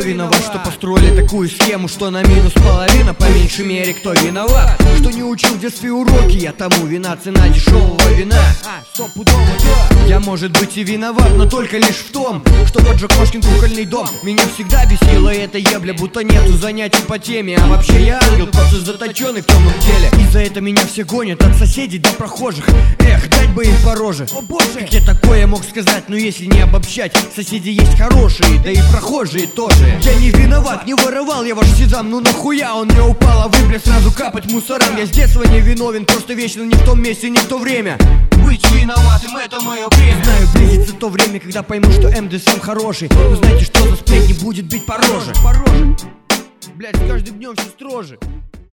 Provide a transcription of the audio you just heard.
виноват, что построили такую схему, что на минус половина, по меньшей мере кто виноват? Что не учил в детстве уроки, я тому вина, цена дешевого вина. Стопудово, да. Я, может быть, и виноват, но только лишь в том, что поджег Кошкин кукольный дом. Меня всегда бесила эта ебля, будто нету занятий по теме. А вообще я ангел, просто заточенный в темном теле. И за это меня все гонят, от соседей до прохожих. Эх, дать бы им по роже. О боже, как я такое мог сказать, но если не обобщать, соседи есть хорошие, да и прохожие тоже. Я не виноват, не воровал я ваш сезам, ну нахуя он мне упал, а вы, бля, сразу капать мусорам. Я с детства не виновен, просто вечно не в том месте, не в то время. Быть виноватым — это мое бремя. Знаю, близится то время, когда пойму, что МДСМ хороший. Но знаете, что за сплетни будет бить по роже? Блять, с каждым днем все строже.